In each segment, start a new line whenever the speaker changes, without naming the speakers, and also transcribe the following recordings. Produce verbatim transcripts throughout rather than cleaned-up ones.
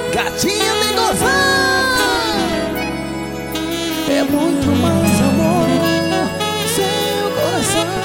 Gatinha tem gozar. É muito mais amor no seu coração.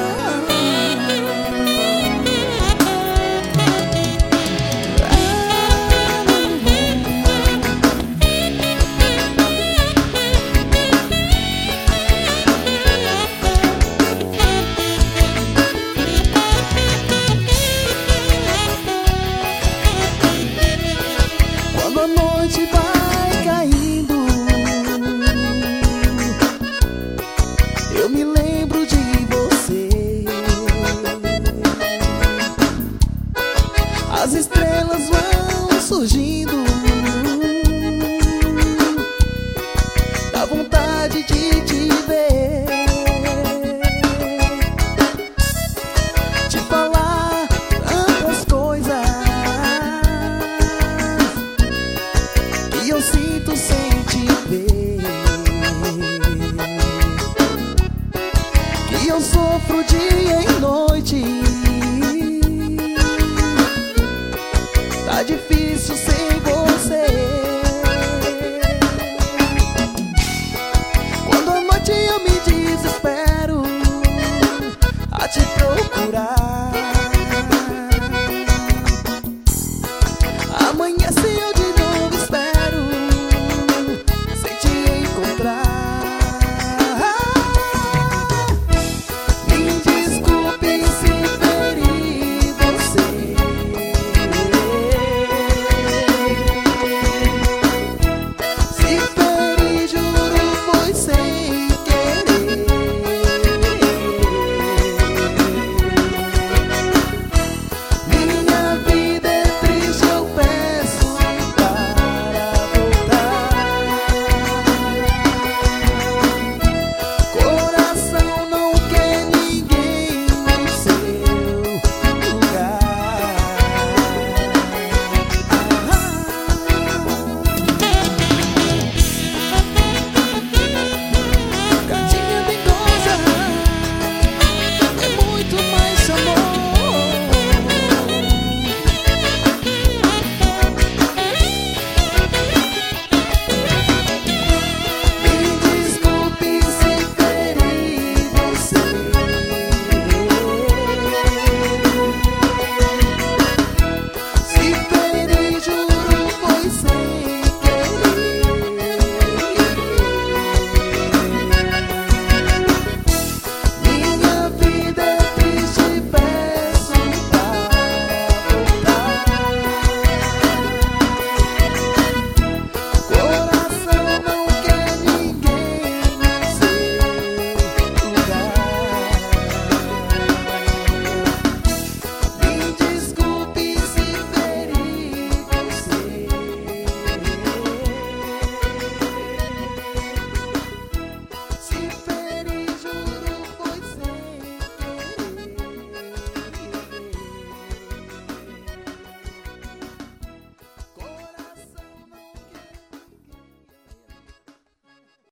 Quando a noite vai caindo, eu me lembro de você. As estrelas vão surgindo, dá vontade de te ver, te falar tantas coisas que eu sinto sem te ver, que eu sofro dia e noite. Tá difícil